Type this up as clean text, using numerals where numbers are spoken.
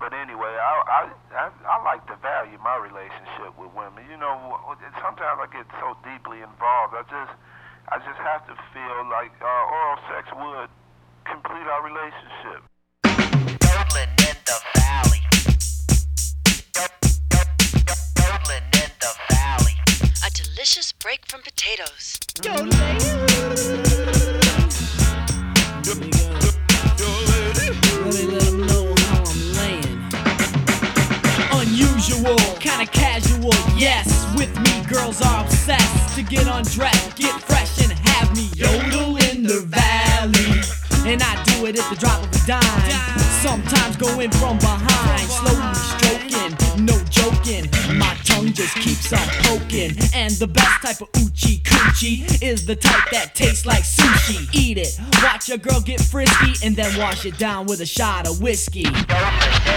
But anyway, I like to value my relationship with women. You know, sometimes I get so deeply involved. I just have to feel like oral sex would complete our relationship. Yodeling in the valley. Yodeling in the valley. A delicious break from potatoes. Unusual, kinda casual, yes. With me, girls are obsessed to get undressed, get fresh, and have me yodel in the valley. And I do it at the drop of a dime. Sometimes go in from behind, slowly stroking, no joking. My tongue just keeps on poking. And the best type of oochie coochie is the type that tastes like sushi. Eat it, watch a girl get frisky, and then wash it down with a shot of whiskey.